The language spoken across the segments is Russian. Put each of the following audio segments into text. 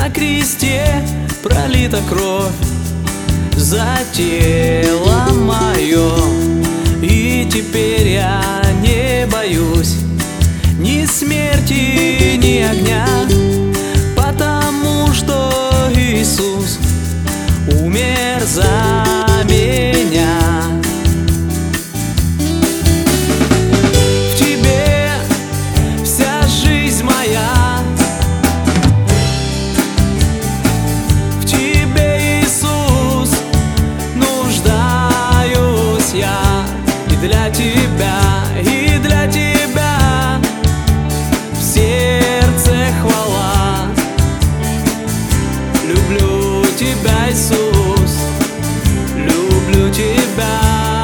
на кресте пролита кровь за тело мое. И теперь я не боюсь ни смерти, ни огня, потому что Иисус умер за меня. В Тебе вся жизнь моя, в Тебе, Иисус, нуждаюсь я. И для Тебя в сердце хвала. Люблю Тебя, Иисус, люблю Тебя.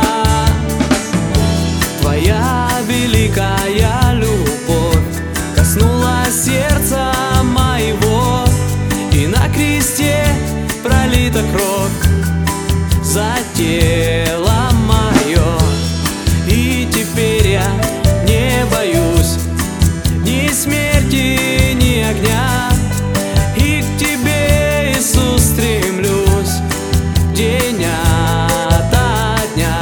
Твоя великая любовь коснулась сердца моего, и на кресте пролита кровь за тело мое. И теперь я не боюсь ни смерти, ни огня, и к Тебе, Иисус, стремлюсь день ото дня.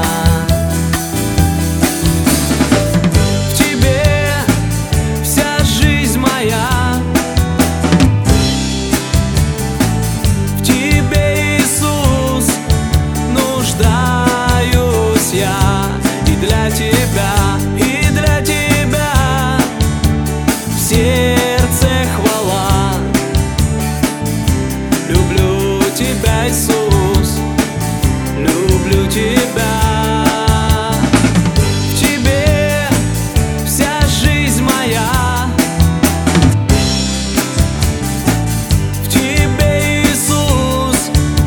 В Тебе вся жизнь моя, в Тебе, Иисус, нуждаюсь я. И для Тебя в сердце хвала. Люблю Тебя, Иисус, люблю Тебя. В Тебе вся жизнь моя, в Тебе, Иисус,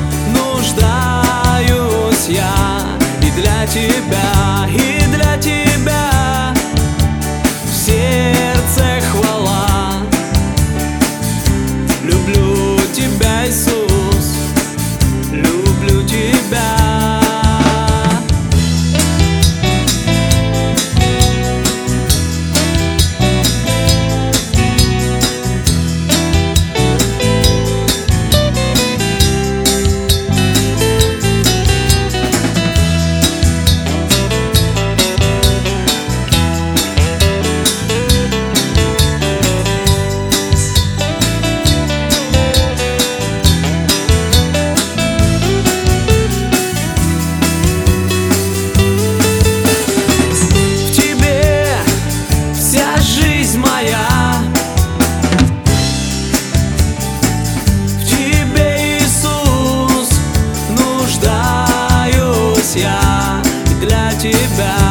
нуждаюсь я. И для Тебя в сердце хвала. Люблю Тебя, Иисус, люблю Тебя. Моя, в Тебе, Иисус, нуждаюсь я. И для Тебя